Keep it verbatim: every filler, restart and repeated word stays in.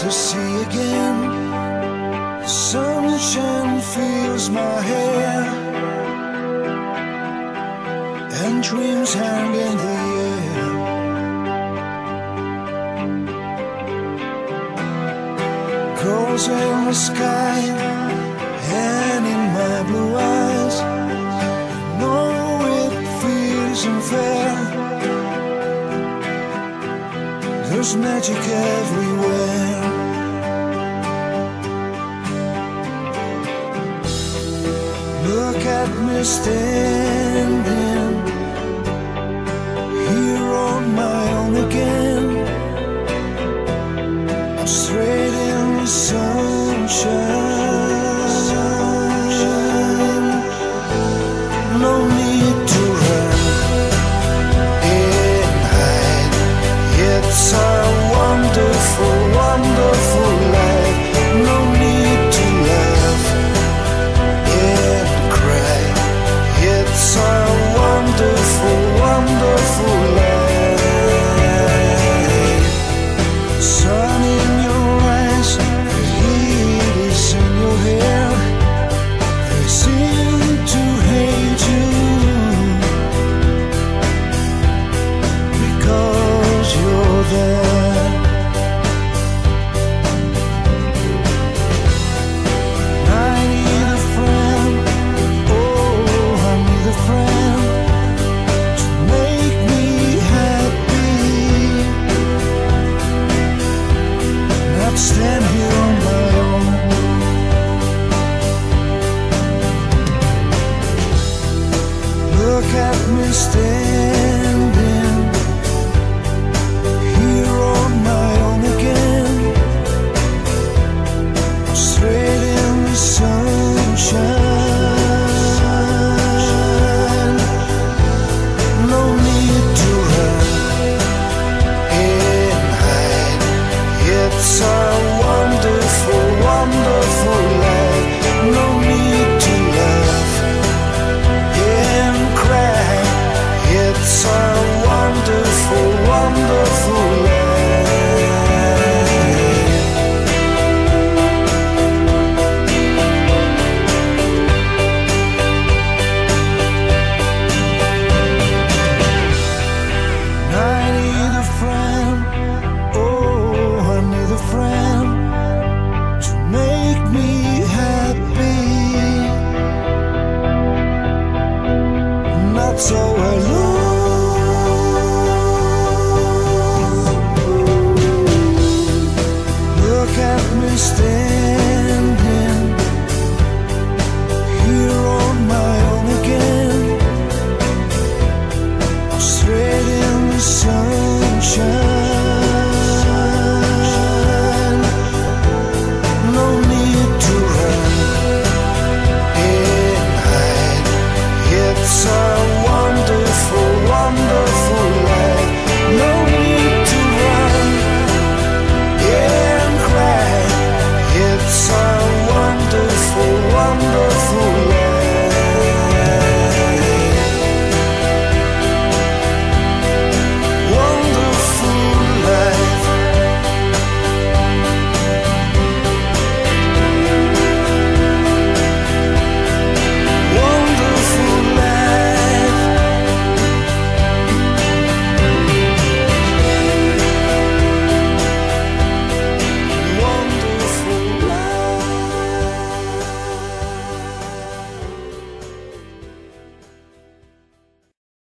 to see again. The sunshine fills my hair, and dreams hang in the air. Girls in the sky and in my blue eyes, I know it feels unfair. There's magic everywhere. Look at me standing here on my own again. I'm straight in the sunshine. No need to run and hide. It's a wonderful, wonderful life. No need to laugh and cry. It's a wonderful, wonderful life. Sun in your eyes, the heat is in your hair. They seem to hate you because you're there. I need a friend, oh, I need a friend to make me happy, not stand here on my own. Look at me standing here on my own again, straight in the sunshine. No need to run and hide. It's a